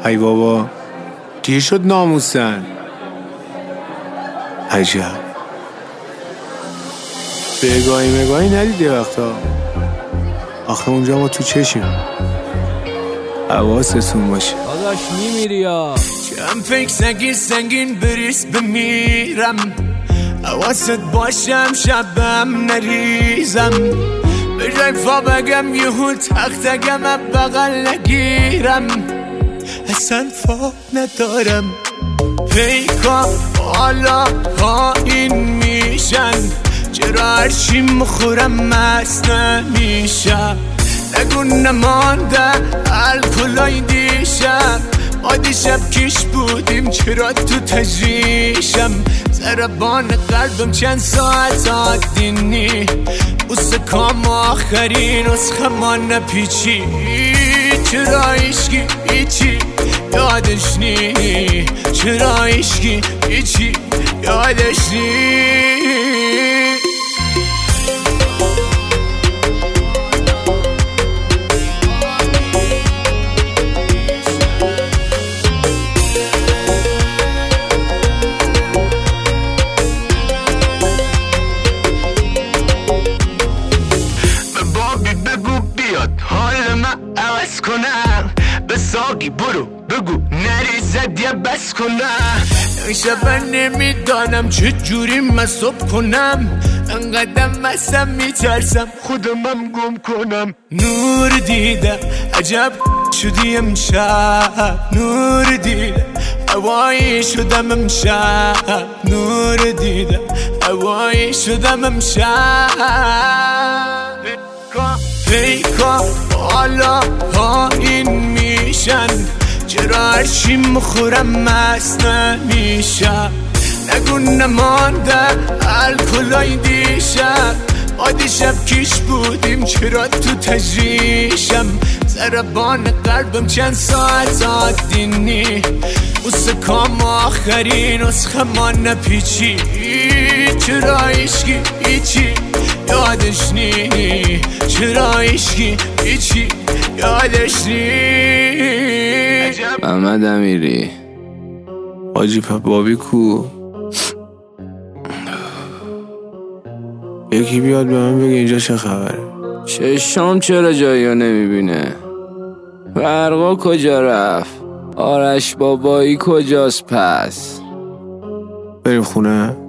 ای بابا دیر شد ناموسن. عجب بگاهی مگاهی ندیده وقتا. آخه اونجا ما تو چشیم. حواستون باشه داداش میمیری یا کم فکر سنگین بریز بمیرم. حواست باشم شبم نریزم. به جای فا بگم یهو تختگم بغل نگیرم. اصلا فا ندارم. پیکا حالا پایین میشن. چرا هرچی مخورم مست نمیشم. نگو نمانده الکلای دیشب. ما دیشب کش بودیم چرا تو تجریشم. ضربان قلبم چند ساعت آدینی. بوسه کام آخرین نسخه ما نپیچی. چرا عشقی ایچی یادش نی. چرا عشقی ایچی یادش نی. به ساقی برو بگو نریزد یا بس کنم. این شب نمیدانم چه جوری مصاب کنم. انقدر مستم میترسم خودمم گم کنم. نور دیدم عجب شدی امشب. نور دیدم هوایی شدم امشب. نور دیدم هوایی شدم امشب. پیکا حالا پایین میشن. چرا هرچی مخورم مست نمیشم. نگو نمانده الکلای دیشب. ما دیشب کش بودیم چرا تو تجریشم. ضربان قلبم چند ساعت آدینی. بوسه کام آخرین نسخه ما نپیچی. چرا عشقی ایچی یادش نی. چرا عشقی ایچی یادش نی. محمد امیری حاجی بابی کو؟ یکی بیاد به من بگه اینجا چه خبره. چشام چرا جاییو نمیبینه؟ برقا کجا رفت؟ آرش بابایی کجاست پس؟ بریم خونه.